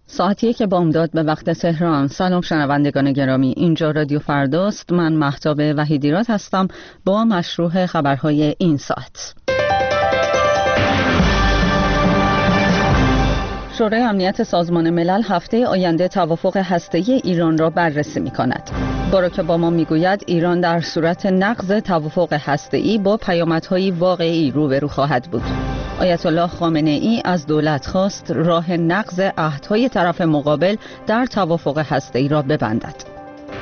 ساعت 1 بامداد به وقت تهران. سلام شنوندگان گرامی، اینجا رادیو فرداست. من مهتاب وحیدیراد هستم با مشروع خبرهای این ساعت. شورای امنیت سازمان ملل هفته آینده توافق هسته‌ای ایران را بررسی می‌کند. باراک اوباما می‌گوید ایران در صورت نقض توافق هسته‌ای با پیامدهای واقعی روبرو خواهد بود. آیت الله خامنه‌ای از دولت خواست راه نقض عهدهای طرف مقابل در توافق هسته‌ای را ببندد.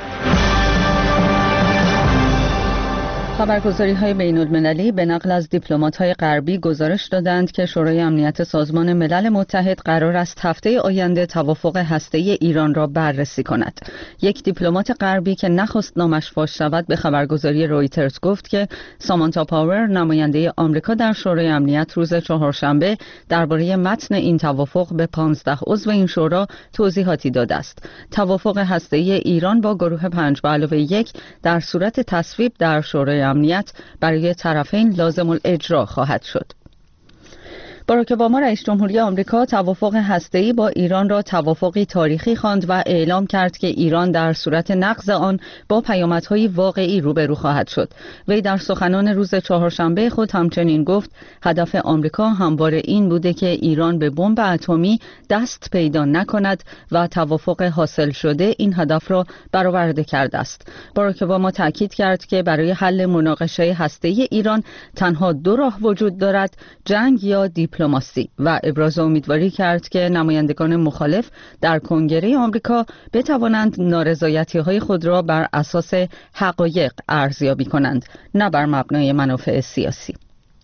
خبرگزاری‌های بین‌المللی به نقل از دیپلمات‌های غربی گزارش دادند که شورای امنیت سازمان ملل متحد قرار است هفته آینده توافق هسته‌ای ایران را بررسی کند. یک دیپلمات غربی که نخواست نامش فاش شود به خبرگزاری رویترز گفت که سامانتا پاور، نماینده آمریکا در شورای امنیت، روز چهارشنبه درباره متن این توافق به 15 عضو این شورا توضیحاتی داده است. توافق هسته‌ای ایران با گروه 5+1 در صورت تصویب در شورای امنیت برای طرفین لازم الاجرا خواهد شد. باراک اوباما رئیس جمهوری آمریکا توافق هسته‌ای با ایران را توافقی تاریخی خواند و اعلام کرد که ایران در صورت نقض آن با پیامدهای واقعی روبرو خواهد شد. وی در سخنان روز چهارشنبه خود همچنین گفت هدف آمریکا همواره این بوده که ایران به بمب اتمی دست پیدا نکند و توافق حاصل شده این هدف را برآورده کرده است. باراک اوباما تاکید کرد که برای حل مناقشه هسته‌ای ایران تنها دو راه وجود دارد: جنگ یا دیپلماسی، و ابراز امیدواری کرد که نمایندگان مخالف در کنگره آمریکا بتوانند نارضایتی‌های خود را بر اساس حقایق ارزیابی کنند، نه بر مبنای منافع سیاسی.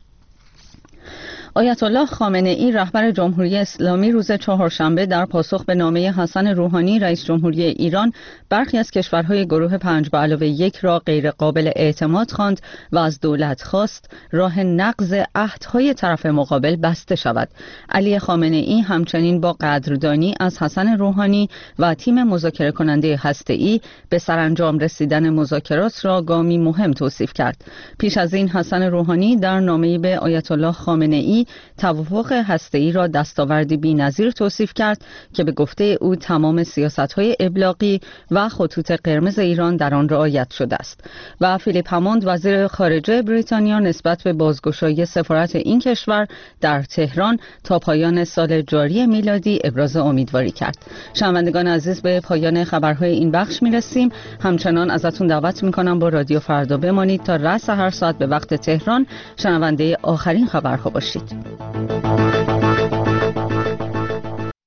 آیت الله خامنه‌ای رهبر جمهوری اسلامی روز چهارشنبه در پاسخ به نامه حسن روحانی رئیس جمهوری ایران برخی از کشورهای گروه 5+1 را غیر قابل اعتماد خواند و از دولت خواست راه نقض عهدهای طرف مقابل بسته شود. علی خامنه‌ای همچنین با قدردانی از حسن روحانی و تیم مذاکره کننده هسته‌ای به سرانجام رسیدن مذاکرات را گامی مهم توصیف کرد. پیش از این حسن روحانی در نامه‌ای به آیت الله خامنه‌ای توافق هسته‌ای را دستاوردی بی‌نظیر توصیف کرد که به گفته او تمام سیاست‌های ابلاغی و خطوط قرمز ایران در آن رعایت شده است. و فیلیپ هموند وزیر خارجه بریتانیا نسبت به بازگشایی سفارت این کشور در تهران تا پایان سال جاری میلادی ابراز امیدواری کرد. شنوندگان عزیز، به پایان خبرهای این بخش می‌رسیم. همچنان ازتون دعوت می‌کنم با رادیو فردا بمانید تا رأس هر ساعت به وقت تهران شنونده آخرین خبرها باشید.